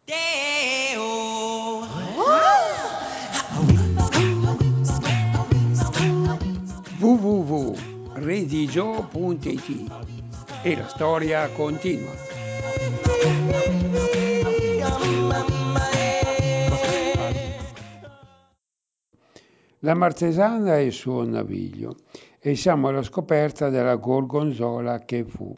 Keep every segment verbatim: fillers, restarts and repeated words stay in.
w w w punto redigio punto it e la storia continua. La Martesana e il suo naviglio, e siamo alla scoperta della gorgonzola che fu.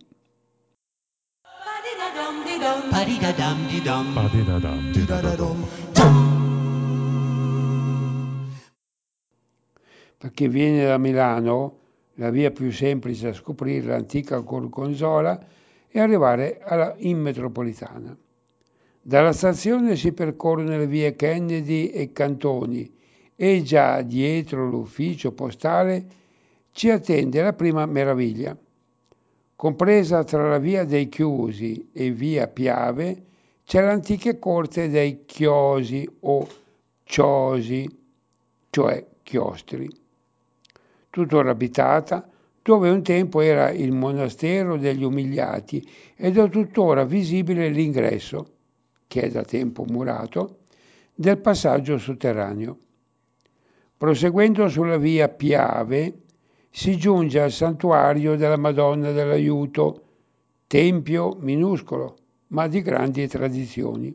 Per chi viene da Milano, la via più semplice a scoprire l'antica gorgonzola è arrivare alla, in metropolitana. Dalla stazione si percorrono le vie Kennedy e Cantoni e già dietro l'ufficio postale ci attende la prima meraviglia. Compresa tra la via dei Chiusi e via Piave c'è l'antica corte dei Chiosi o Ciosi, cioè chiostri, tuttora abitata, dove un tempo era il monastero degli umiliati ed è tuttora visibile l'ingresso, che è da tempo murato, del passaggio sotterraneo. Proseguendo sulla via Piave si giunge al santuario della Madonna dell'Aiuto, tempio minuscolo, ma di grandi tradizioni.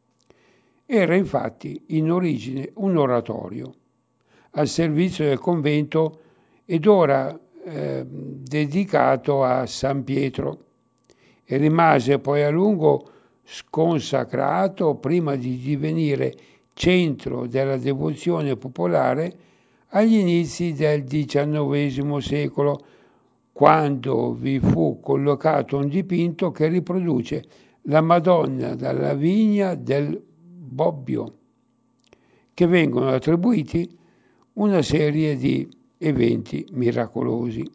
Era infatti in origine un oratorio al servizio del convento ed ora eh, dedicato a San Pietro, e rimase poi a lungo sconsacrato prima di divenire centro della devozione popolare agli inizi del diciannovesimo secolo, quando vi fu collocato un dipinto che riproduce la Madonna dalla vigna del Bobbio, che vengono attribuiti una serie di eventi miracolosi.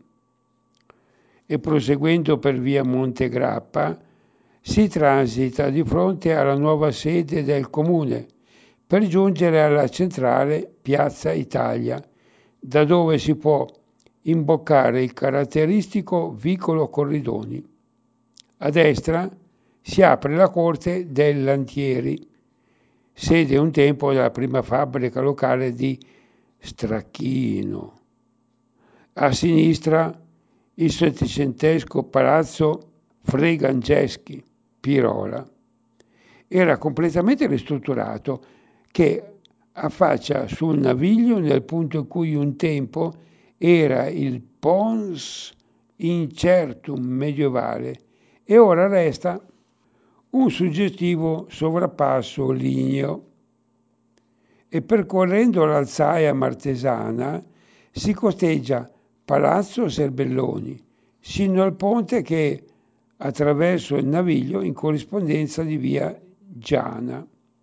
E proseguendo per via Montegrappa si transita di fronte alla nuova sede del comune per giungere alla centrale Piazza Italia, da dove si può imboccare il caratteristico vicolo Corridoni. A destra si apre la corte dei Lantieri, sede un tempo della prima fabbrica locale di Stracchino. A sinistra il settecentesco palazzo Fregangeschi, Pirola. Era completamente ristrutturato, che affaccia sul Naviglio nel punto in cui un tempo era il Pons Incertum medievale e ora resta un suggestivo sovrappasso ligneo. E percorrendo l'Alzaia Martesana si costeggia Palazzo Serbelloni, sino al ponte che attraverso il Naviglio in corrispondenza di via Giana.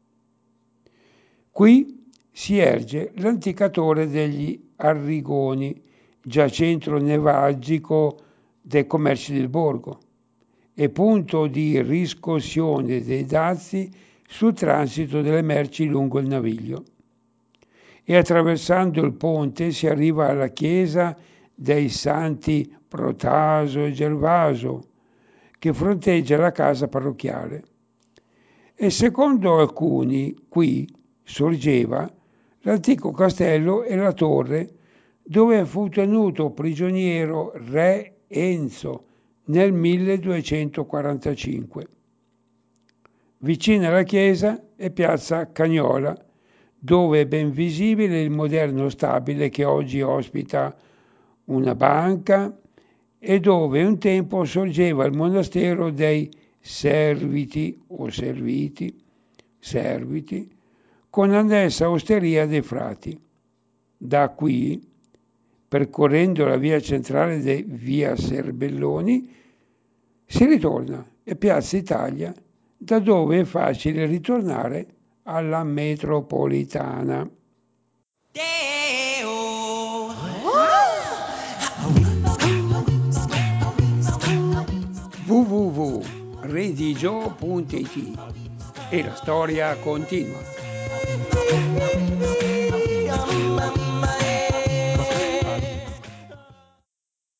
Qui si erge l'antica torre degli Arrigoni, già centro nevralgico dei commerci del borgo e punto di riscossione dei dazi sul transito delle merci lungo il Naviglio. E attraversando il ponte si arriva alla chiesa dei Santi Protaso e Gervaso, che fronteggia la casa parrocchiale. E secondo alcuni qui sorgeva l'antico castello e la torre dove fu tenuto prigioniero re Enzo nel milleduecentoquarantacinque. Vicino alla chiesa è piazza Cagnola, dove è ben visibile il moderno stabile che oggi ospita una banca e dove un tempo sorgeva il monastero dei Serviti o Serviti, Serviti, con annessa osteria dei frati. Da qui, percorrendo la via centrale di via Serbelloni, si ritorna a Piazza Italia, da dove è facile ritornare alla metropolitana. w w w punto redigio punto it e la storia continua.